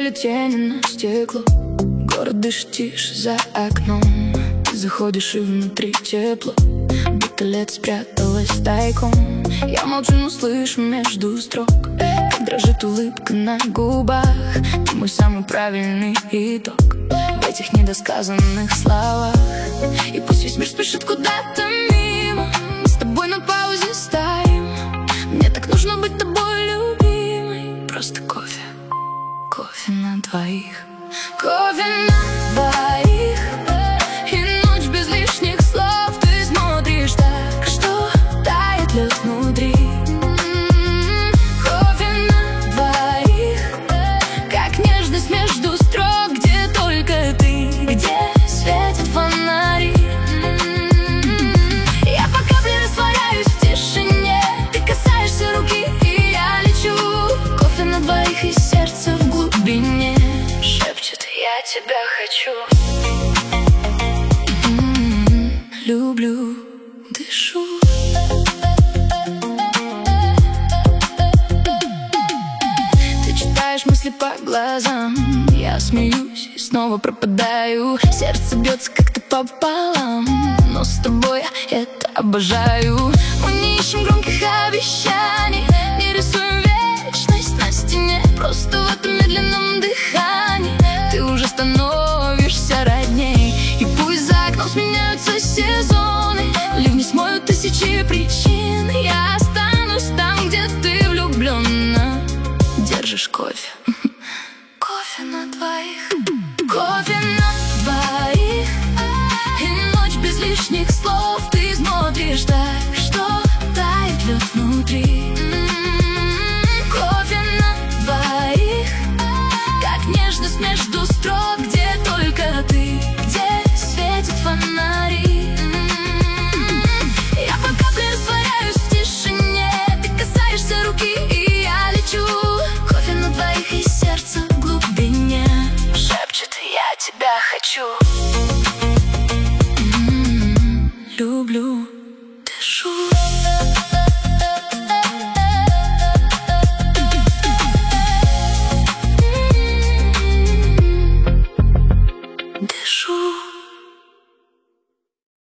падают тени на стекло. Город дышит тише за окном. Ты заходишь и внутри тепло, будто лето спряталась тайком. Я молчу, но слышу между строк, как дрожит улыбка на губах. Ты мой самый правильный итог в этих недосказанных словах. И пусть весь мир спешит куда-то мимо, мы с тобой на паузе стоим. Мне так нужно быть тобой, любимой. Просто кофе, кофе на двоих. Кофе на двоих. И ночь без лишних слов. Ты смотришь так, что тает лед внутри. Кофе на двоих, как нежность между строк, где только ты, где светят фонари. Я по капле растворяюсь в тишине. Ты касаешься руки, и я лечу. Кофе на двоих, и сердце в глубине шепчет: я тебя хочу. Люблю, дышу. Ты читаешь мысли по глазам. Я смеюсь и снова пропадаю. Сердце бьется как-то пополам, но с тобой я это обожаю. Мы не ищем громких обещаний, не рисуем вечность на стене. Просто в этом медленном дыхании ты уже становишься родней. И пусть за окном сменяются сезоны, ливни смоют тысячи причин, я останусь там, где ты влюблена. Держишь кофе, кофе на двоих. Кофе на двоих. И ночь без лишних слов. Ты смотришь так, что тает лед внутри. Кофе на двоих, как нежность между строк, где только ты, где светят фонари. Я по капле растворяюсь в тишине. Ты касаешься руки, и я лечу. Кофе на двоих, и сердце в глубине шепчет: я тебя хочу. Люблю, дышу.